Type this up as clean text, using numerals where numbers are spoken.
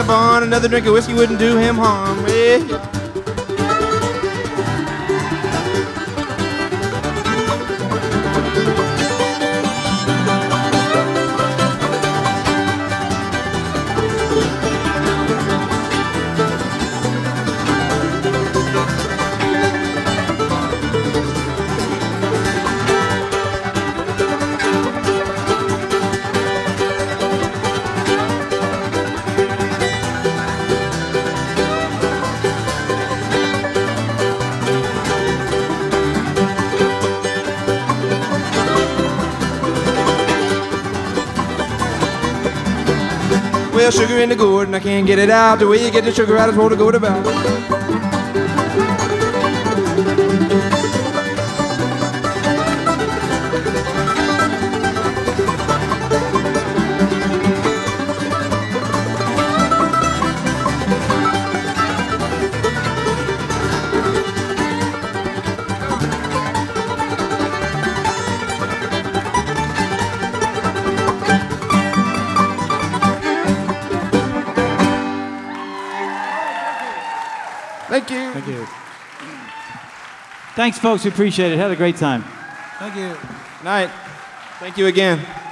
barn. Another drink of whiskey wouldn't do him harm. Yeah. Well, sugar in the gourd and I can't get it out. The way you get the sugar out is what the gourd about. Thank you. Thank you. Thanks, folks. We appreciate it. Had a great time. Thank you. Night. Thank you again.